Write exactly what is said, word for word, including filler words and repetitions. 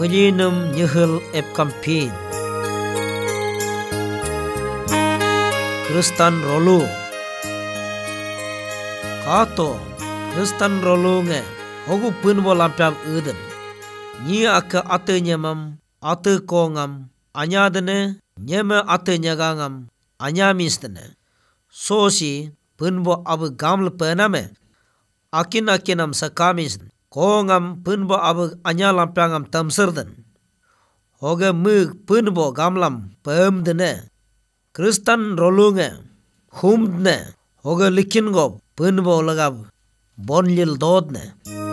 Ngejinum nyehel ep kampin Kristan rolu Kato Kristan rolu nge Hogu punbo lampiam uden Nyi ake ate nyemam Ate kongam Anyadene Nyeme ate nyagangam Anyamistene Sosi punbo abu gamle pename Akin akinam sakamis Kongam punbo abu anya lampiangam tamserden Hoge mug punbo gamlam pemdene Kristan rolunge humdne Hoge likin gob punbo lagab bonlil dodne